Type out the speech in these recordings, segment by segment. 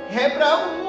हे प्रभु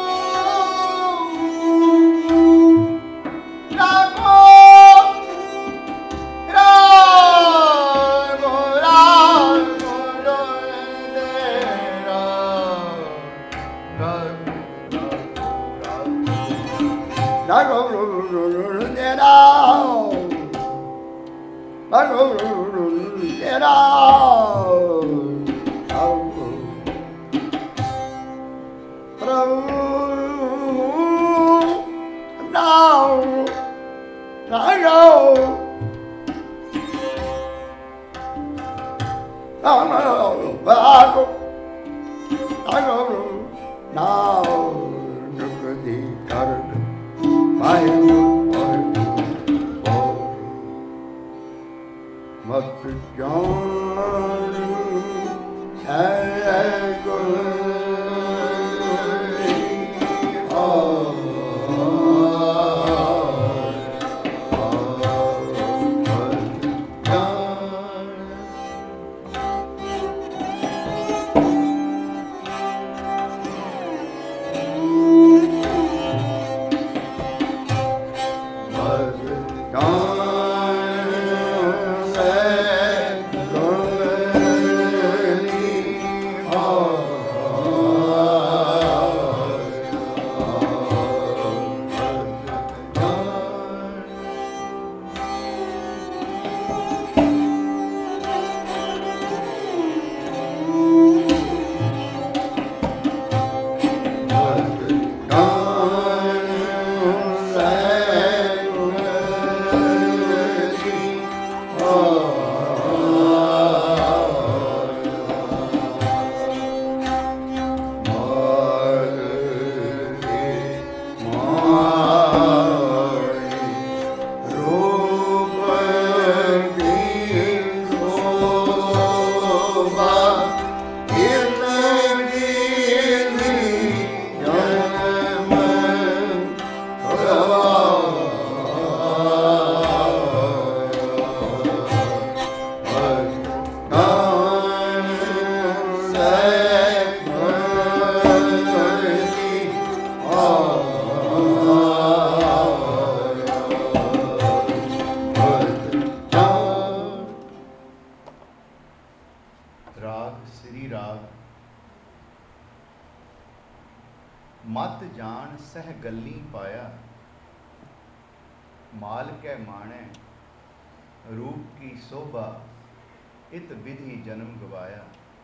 इत विधि जन्म गवाया।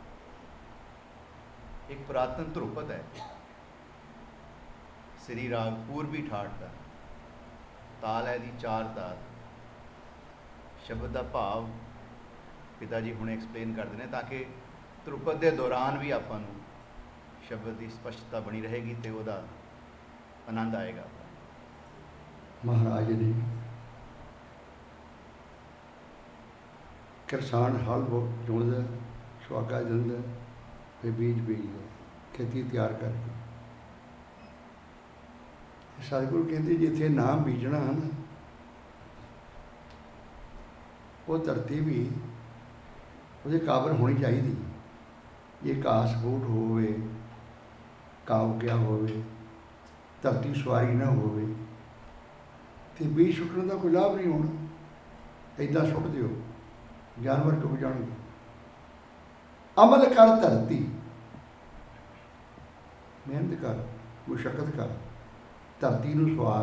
एक पुरातन ध्रुपद है, श्री राग पूर्वी ठाठ का ताल है दी चार ताल। शब्द का भाव पिता जी हुणे एक्सप्लेन करते हैं ताकि ध्रुपद के दौरान भी आपां नूं शब्द की स्पष्टता बनी रहेगी तो वह आनंद आएगा। महाराज ने किसान हल चुनता, सुहागा दिंदा, फिर बीज बीजदा, खेती तैयार करके। सतगुरु कहते जिथे नाम बीजना है ना, वो धरती भी वो काबल होनी चाहिए। जे घास फूट होवे, घाह उगया होवे, धरती सवारी ना होवे तो बीज सुट्टण का कोई लाभ नहीं होना। इदा सुट दिओ, जानवर डुब जाएंगे। अमल कर धरती, मेहनत कर, मुशक्कत कर, धरती नूं सवार।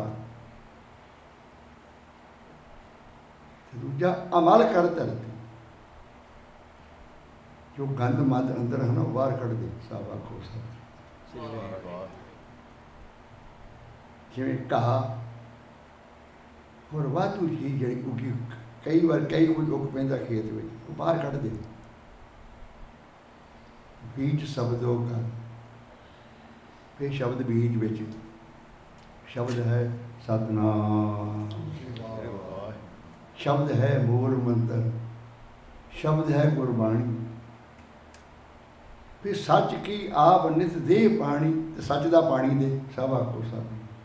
दूजा अमल कर धरती, जो गंद मद अंदर है ना बाहर कढ़ दे। साहब आखो सब जिवें कहा और वाधू चीज़ जी उगी, कई बार कई कुछ उग पैंदा खेत में, वो बाहर कढ़ दे। बीज शब्दों का, फिर शब्द बीज विच शब्द है सतनाम, शब्द है मूल मंत्र, शब्द है गुरबाणी। फिर सच की आप नित दे पानी, तो सच का पानी दे। सब आखो सब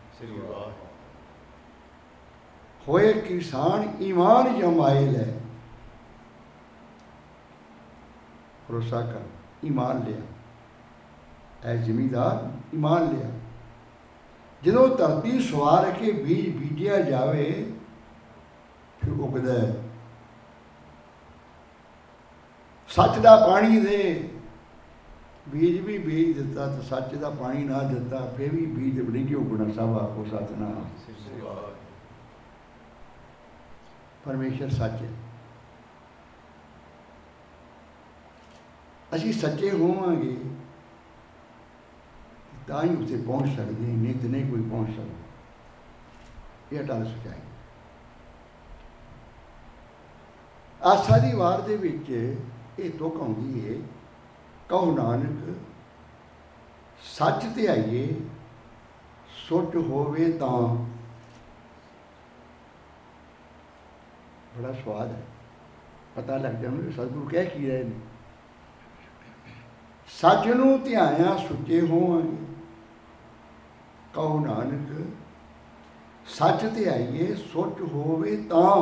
होए किसान ईमान जमाइल है। भरोसा कर, ईमान लिया, है जिमीदार ईमान लिया। ਜਦੋਂ ਧਰਤੀ ਸਵਾਰ ਕੇ ਬੀਜ ਬੀਜਿਆ ਜਾਵੇ ਫਿਰ ਉਗਦਾ ਹੈ। ਸੱਚ ਦਾ ਪਾਣੀ ਦੇ, ਬੀਜ ਵੀ ਬੀਜ ਦਿੱਤਾ ਤੇ ਸੱਚ ਦਾ ਪਾਣੀ ਨਾ ਦਿੱਤਾ ਫਿਰ ਵੀ ਬੀਜ ਨਹੀਂ ਉਗਣਾ। ਸਭ ਆਖੋ ਸਤਿਨਾਮ। ਪਰਮੇਸ਼ਰ ਸੱਚ ਹੈ। ਅਸੀਂ ਸੱਚੇ ਹੋਵਾਂਗੇ ਤਾਂ ਹੀ ਉੱਥੇ ਪਹੁੰਚ ਸਕਦੇ, ਨਹੀਂ ਤਾਂ ਨਹੀਂ ਕੋਈ ਪਹੁੰਚ ਸਕਦਾ। ਇਹ ਅਟਲ ਸੱਚਾਈ। ਆਸਾ ਦੀ ਵਾਰ ਦੇ ਵਿੱਚ ਇਹ ਤੁਕ ਆਉਂਦੀ ਹੈ, ਕਹੋ ਨਾਨਕ ਸੱਚ ਤੇ ਆਈਏ ਸੁੱਚ ਹੋਵੇ ਤਾਂ। ਬੜਾ ਸਵਾਦ ਹੈ, ਪਤਾ ਲੱਗ ਜਾਂਦਾ ਸਤਿਗੁਰੂ ਕਹਿ ਕੀ ਰਹੇ ਨੇ। ਸੱਚ ਨੂੰ ਧਿਆਇਆ ਸੁੱਚੇ ਹੋਵਾਂਗੇ। ਕਹੋ ਨਾਨਕ ਸੱਚ ਤੇ ਆਈਏ ਸੁੱਚ ਹੋਵੇ ਤਾਂ।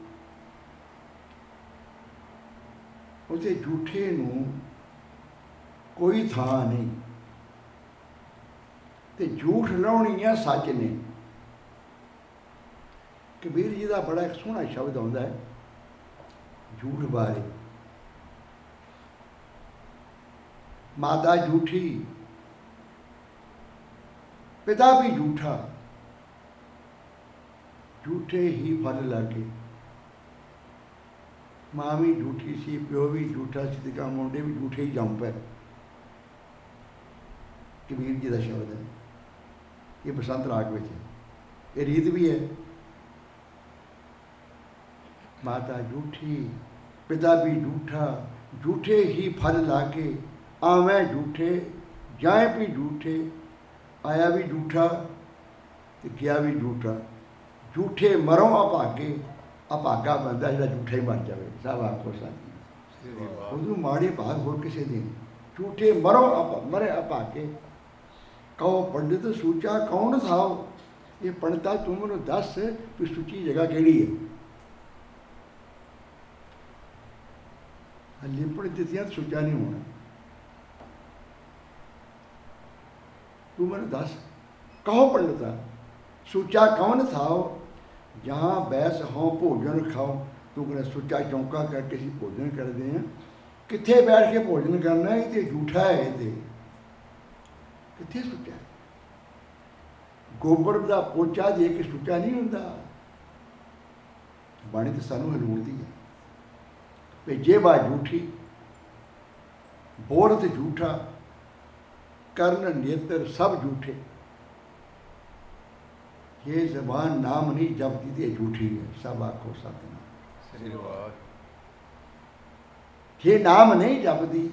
ਉਸੇ ਝੂਠੇ ਨੂੰ ਕੋਈ ਥਾਂ ਨਹੀਂ ਤੇ ਝੂਠ ਲਾਉਣੀਆਂ ਸੱਚ ਨੇ। ਕਬੀਰ ਜੀ ਦਾ ਬੜਾ ਇੱਕ ਸੋਹਣਾ ਸ਼ਬਦ ਆਉਂਦਾ ਹੈ ਝੂਠ ਬਾਰੇ। ਮਾਤਾ ਝੂਠੀ, ਪਿਤਾ ਵੀ ਝੂਠਾ, ਝੂਠੇ ਹੀ ਫਲ ਲਾਗੇ। ਮਾਂ ਵੀ ਝੂਠੀ ਸੀ, ਪਿਓ ਵੀ ਝੂਠਾ ਸੀ, ਤੇ ਮੁੰਡੇ ਵੀ ਝੂਠੇ ਹੀ ਜੰਮ ਪਏ। ਕਬੀਰ ਜੀ ਦਾ ਸ਼ਬਦ ਹੈ, ਇਹ ਬਸੰਤ ਰਾਗ ਵਿੱਚ ਹੈ। ਇਹ ਰੀਤ ਵੀ ਹੈ। ਮਾਤਾ ਝੂਠੀ, ਪਿਤਾ ਵੀ ਝੂਠਾ, ਝੂਠੇ ਹੀ ਫਲ ਲਾਗੇ। ਆਵੇਂ ਝੂਠੇ, ਜਾਏ ਵੀ ਝੂਠੇ, ਆਇਆ ਵੀ ਝੂਠਾ ਤੇ ਗਿਆ ਵੀ ਝੂਠਾ। ਝੂਠੇ ਮਰੋਂ ਅਭਾਗੇ। ਅਭਾਗਾ ਬੰਦਾ ਜਿਹੜਾ ਝੂਠਾ ਹੀ ਮਰ ਜਾਵੇ। ਸਭ ਆਖੋ ਸਾਥੀ। ਉਹਨੂੰ ਮਾੜੇ ਭਾਗ ਹੋਰ ਕਿਸੇ ਦੇ। ਝੂਠੇ ਮਰੋਂ ਮਰੇ ਅਭਾਗੇ। ਕਹੋ ਪੰਡਿਤ ਸੂਚਾ ਕੌਣ ਥਾਓ। ਇਹ ਪੰਡਤਾ ਤੂੰ ਮੈਨੂੰ ਦੱਸ ਵੀ ਸੁੱਚੀ ਜਗ੍ਹਾ ਕਿਹੜੀ ਹੈ। ਲਿਪੜ ਦਿੱਤੀਆਂ ਸੁੱਚਾ ਨਹੀਂ ਹੋਣਾ। तू मैंने दस। कहो पंडिता सुचा कौन थाओ जहाँ बैस हो भोजन खाओ। तू कहना सुचा चौंका करके असीं भोजन करते हैं। कित्थे बैठ के भोजन करना है, ये झूठा है। ये कित्थे सुचा है। गोबर का पोचा दे के सुचा नहीं होंदा। बाणी तो सानू हलूणदी है भी जेबा झूठी, बोल ते झूठा, कर्ण नेत्र सब झूठे। ये जबान नाम नहीं जपती थी झूठी है। सब आखो सतनाम। ये नाम नहीं जपती,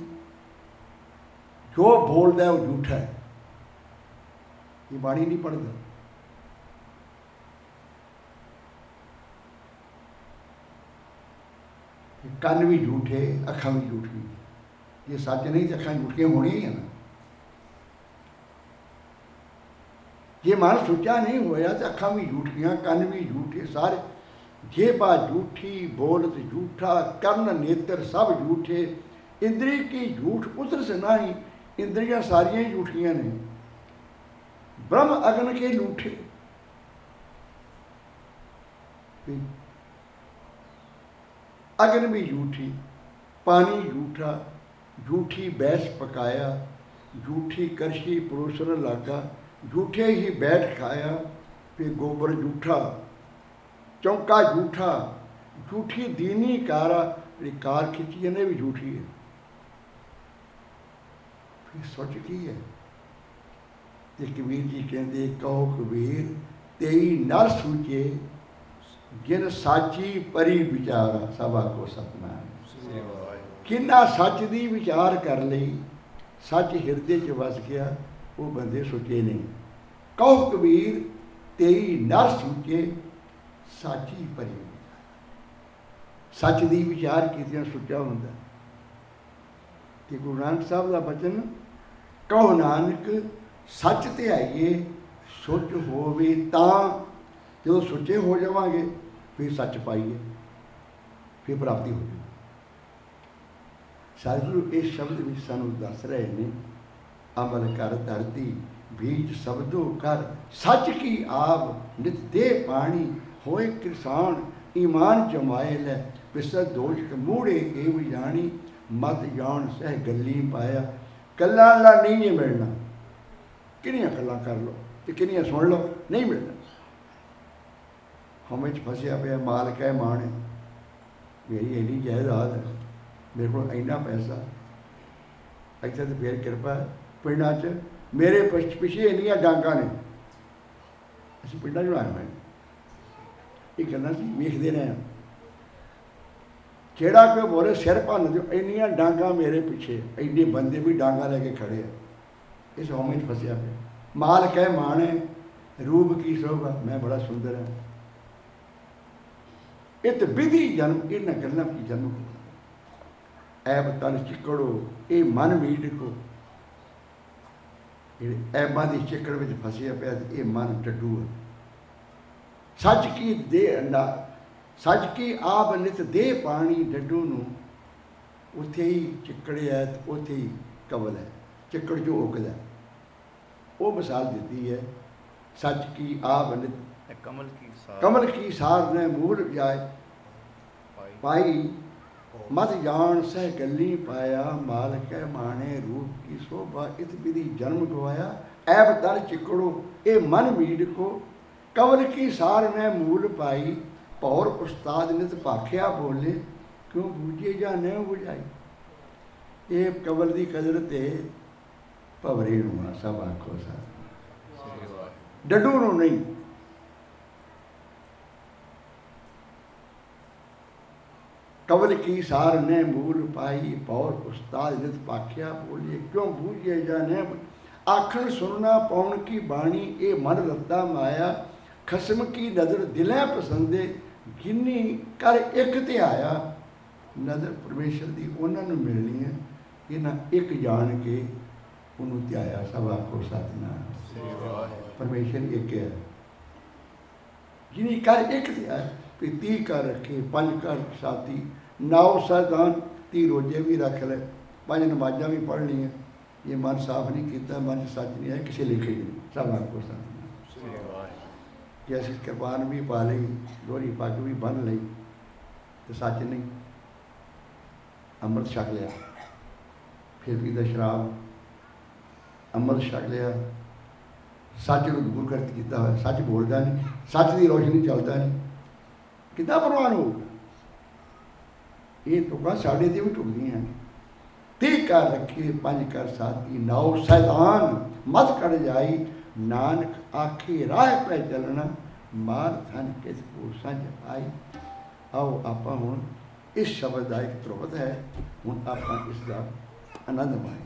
जो बोलता है वो झूठा है। ये बाणी नहीं पढ़ता। कन्न भी झूठे, अखा भी झूठी। ये सच नहीं तो अखा झूठियां होनी ही है ना। जे मन सुचा नहीं होया तो अखा भी झूठियां, कन्न भी झूठे सारे। जेबा झूठी, बोलत झूठा, कर्ण नेत्र सब झूठे। इंद्री की झूठ उतर से नहीं। इंद्रियां सारियां ही झूठियां ने। ब्रह्म अग्न के लूठे। अग्न भी झूठी, पानी झूठा, झूठी बैस पकाया, झूठी करशी परोसन लागा। झूठे ही बैठ खाया, फिर गोबर झूठा, चौंका झूठा, झूठी दीनी कारा। जी कार खिंची ने भी झूठी है। फिर सोच की है। ते कबीर जी कहते कहो कबीर तेई नर सूचे जिन साची परी विचारा। सभा को सतनाम। किन्ना सच दी विचार कर लई, सच हिरदे च वस गया, वो बंदे सुचे नहीं। कहो कबीर तेई नर सूचे साची परी। सच दी विचार कीतियां सुचा हुंदा। ते गुरु नानक साहब दा बचन कहो नानक सच ते आइए सुच होवे तां। जो सुचे हो जावांगे फिर सच पाइए, फिर प्राप्ति हो जाए। सतगुरु इस शब्द में सानू दस रहे हैं अमल कर धरती बीज सबदो कर, सच की आब नित दे पानी, होए किसान ईमान जमाए लै, पिसर दोष मूड़े एव जानी, मत जान सह गली पाया। गल्लां ला नहीं है मिलना, किनियां गल्लां कर लो ते किनियां सुन लो, नहीं मिलना। हमें फसिया पे माल कह मान है, मेरी इन्नी जायदाद है, मेरे को इन्ना पैसा, इतने तो फिर कृपा है। पिंडा च मेरे पिछे इन्नियां डांगा ने, असीं पिंडा च आए हुए ये गल्लां असीं वेखदे रहे हैं। जेड़ा कोई बोले सिर भन दो, इन्नियां डांगा मेरे पिछे, इन्ने बंदे भी डांगा लेके खड़े हैं, इस हौमे च फसिया पे। माल कह मान है, रूप की शोभा, मैं बड़ा सुंदर है। इत विधि जन्म इन्हां गल्लां की जन्म को, ऐब तन चिकड़ो ये मन मीट को, ऐबा की चिकड़ में फसिया पाया, ये मन डड्डू है। सच की दे ना, सच की आप नित दे पानी, डड्डू नूं उत्थे ही चिकड़ है, उत्थे ही कवल है, चिकड़ जो उगदा है। वो मिसाल दी है, सच की आप नित कमल की सार ने मूल जाए पाई, मत जान सह गली पाया, माल कह माने रूप की शोभा, इत विधि जन्म गवाया। ऐब तर चिकड़ो ए मन मीड को, कवल की सार ने मूल पाई, पौर उस्ताद नित भाख्या बोले, क्यों बूझे जा न बुझाई। ये कवल की कदर ते भवरे नूं सब आखो साथ, डड्डू नूं नहीं। कवल की सार ने मूल पाई, पौर उस्ताद नित भाख्या बोले, क्यों बूझे जा न। आखण सुनना पौन की बाणी, ए मन रत्ता माया, खसम की नज़र दिलें पसंदे, जिन्नी कर एक ते आया। नज़र परमेश्वर की उन्होंने मिलनी है, इन्हें एक जान के उन्होंने त्याया। सब आखो सतनाम। परमेश्वर एक है, जिन्नी कर एक ते आया। भी 30 कर रखे, 5 कर साथी, 9 सैतान, 30 रोजे भी रख ले, 5 नमाजा भी पढ़ ली। ये मन साफ नहीं किया, मन सच नहीं है, किसी लिखे नहीं। सब आखो सतनाम। जैसे कृपान भी पा ली, दोहरी पग भी बन ली, तो सच नहीं। अमृत छक लिया, फिर पीता शराब, अमृत छक लिया, सच को दूर कर किया हुआ, सच बोलता नहीं, सच की रोशनी चलता नहीं, कितना प्रवान होगा। ये तुका साढ़े ते भी टुकदियां हैं। 30 कर रखे, 5 कर साथी, 9 सैतान, मत कर जाई। नानक आखे राह पे चलना, मार थन किस को संज आई। आओ आप हुण इस शब्द का एक ध्रुवत है, हुण आप इसका आनंद माएं।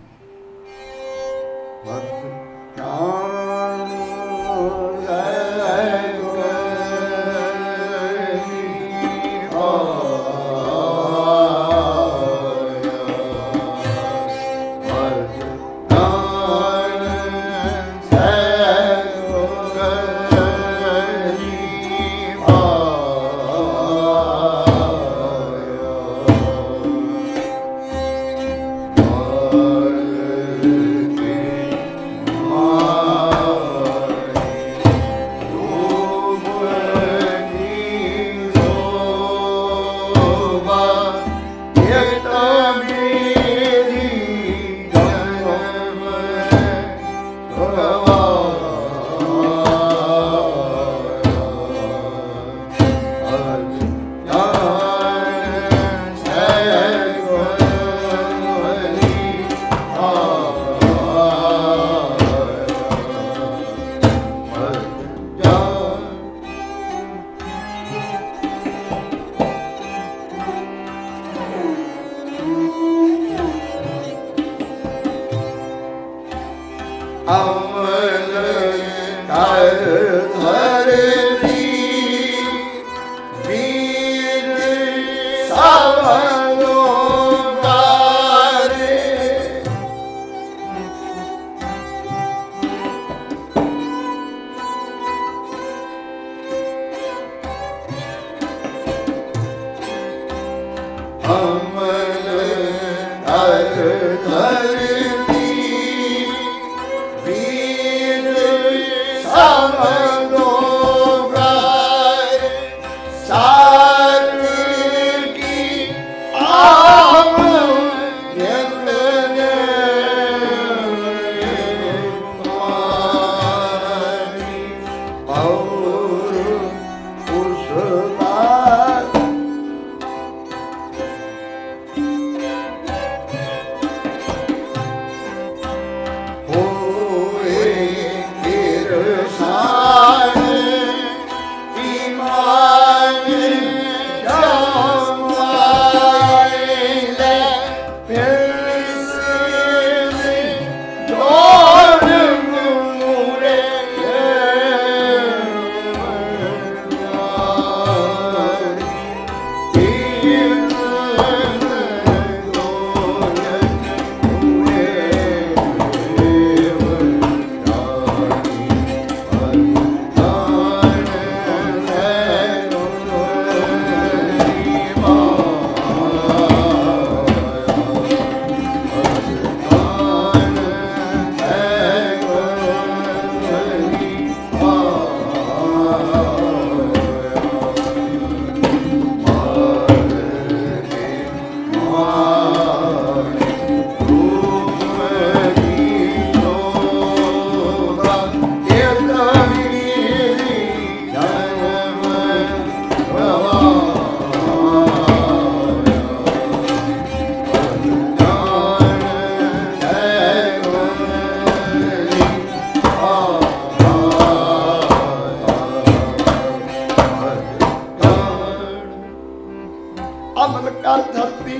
ਅਮਲ ਕਰ ਧਰਤੀ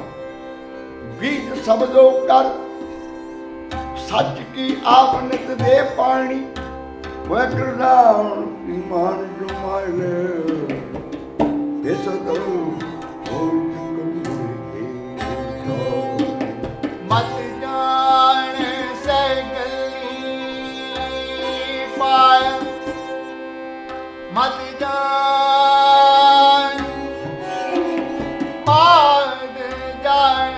ਬੀਜ ਸਬਜ਼ੋ ਕਰ ਸੱਚ ਕੀ ਆਪ ਨਿਤ ਦੇ ਪਾਣੀ ਵਕਰਾਉਣ ਇਮਾਨ ਜੁਮਾਲੇ ਇਸ ਤੋਂ ਮਤ ਜਾਣ ਸਗਲੀ ਪਾਇਆ ਮਤ ਜਾਣ ਪਾਦ ਜਾਣ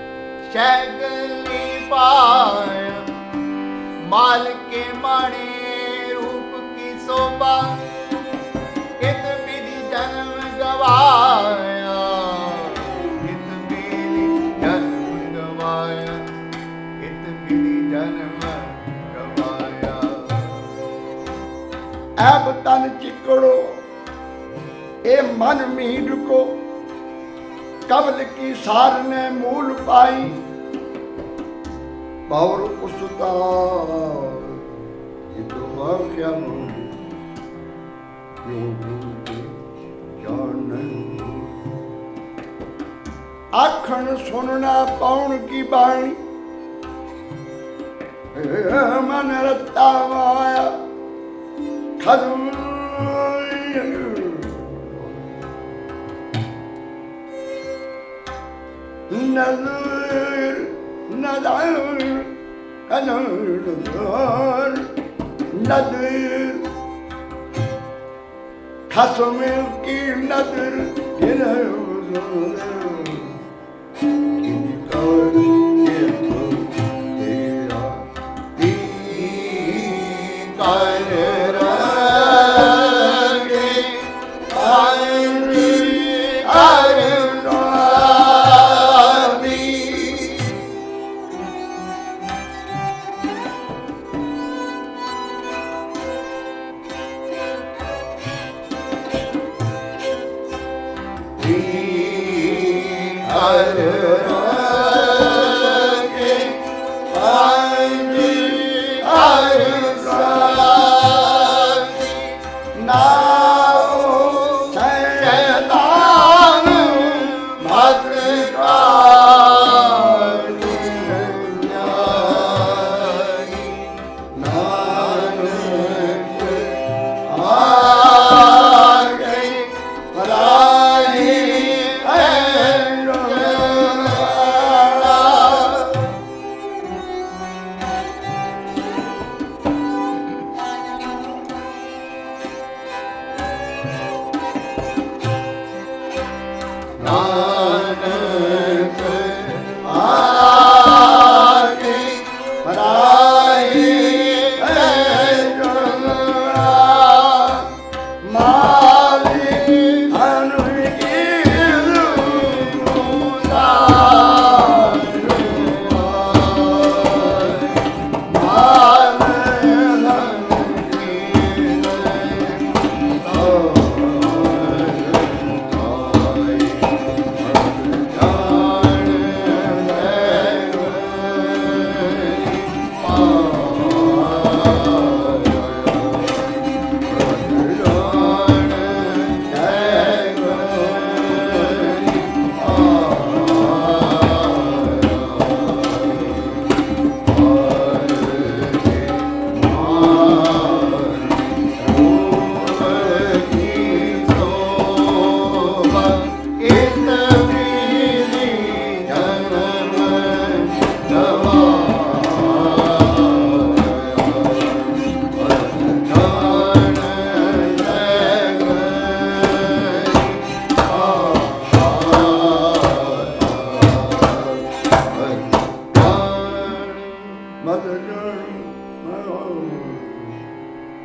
ਸਗਲੀ ਪਾਇਆ ਮਾਲ ਕੇ ਮਾਣੇ ਰੂਪ ਕੀ ਸੋਭਾ ਇਤ ਵਿਧि ਜਨਮ ਗਵਾਇਆ ਇਤ ਵਿਧि ਜਨਮ ਗਵਾਇਆ ਇਤ ਵਿਧि ਜਨਮ ਗਵਾਇਆ। ਐਬ ਤਨ ਚਿਕੜੋ ਇਹ ਮਨ ਮੀਡ ਕੋ ਕਬਲ की सार ने मूल पाई और उसका ये तो और क्या आखन सुनना पौन की बाणी मन रत्ता माया खदम नजर नजर नजर नजर खसम की नजर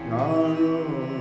ਨਾਨਕ